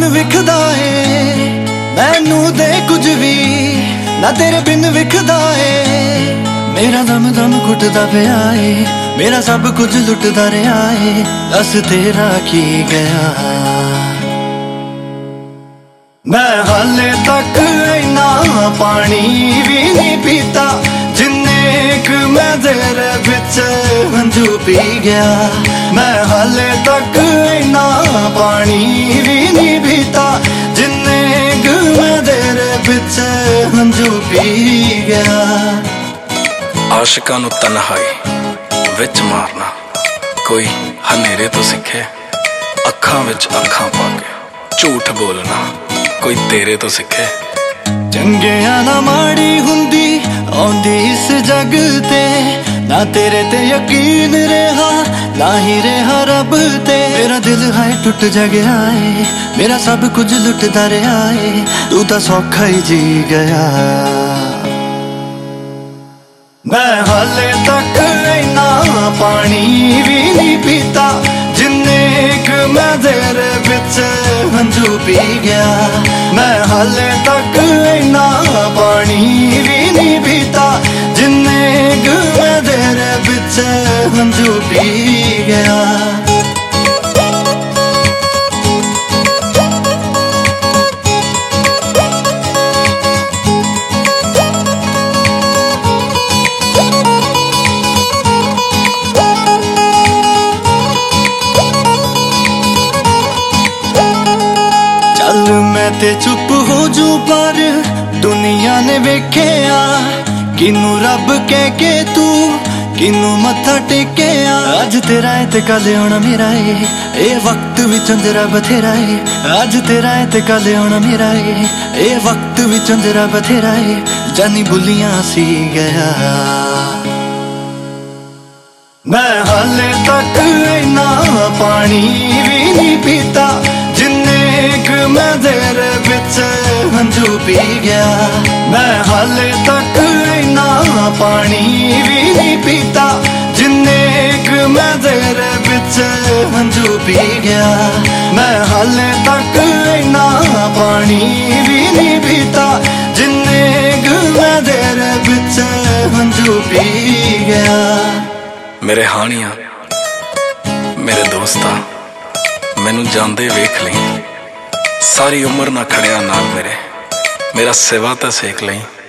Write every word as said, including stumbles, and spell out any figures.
बिन विखदा है मैनू दे कुछ भी ना तेरे बिन विखदा है। मेरा दम दम घुटदा पिया है, मेरा सब कुछ लुटदा रहा है, दस तेरा की गया। मैं हाले तक इना पानी भी नहीं पीता जिन्ने क मैं तेरे बिच हंझू पी गया। मैं हाले तक इना पानी भी नहीं पीता जिन्ने क मैं तेरे बिच हंझू पी गया। आशिकां नूं तन्हाई विच मारना कोई हनेरे तो सिखे, अखां विच अखां पा के झूठ बोलना कोई तेरे तो सिखे। चंगिया ना माड़ी हुंदी आउंदी इस जग ते, ना तेरे ते यकीन रहा ना ही रहा रब ते। मेरा दिल है टुट जा गया है, मेरा सब कुछ लुटदा रहा है, तू तां सौखा ही जी गया। मैं हाले तक इना पानी भी नहीं पीता जिन्ने क मैं तेरे बिच हंझू पी गया। मैं हाले तक इना पानी भी नहीं पीता जिन्ने क मैं तेरे बिच हंझू पी गया। चल मैं ते चुप हो जू पर दुनिया ने वेख्या किनू रब कह के तू किनू मत्था टेकिया। अज तेरा है ते कल होना मेरा है, ए वक्त विचों तेरा बथेरा है। अज तेरा है ते कल होना मेरा है, ए वक्त विचों तेरा बथेरा है, जानी बुलियां सी गया। मैं हाले तक इना पानी भी नहीं पीता जिन्ने क मैं तेरे बिच हंझू पी गया। मैं हाले तक इना पानी भी नहीं पीता जिन्ने क मैं तेरे बिच हंझू पी गया। मैं हाले तक इना पानी भी नहीं पीता जिन्ने क मैं तेरे बिच हंझू पी गया। मेरे हानिया मेरे दोस्ता मैनू जांदे वेख लई, सारी उम्र ना खड़िया नाल मेरे, मेरा सिवा तां सेक लई।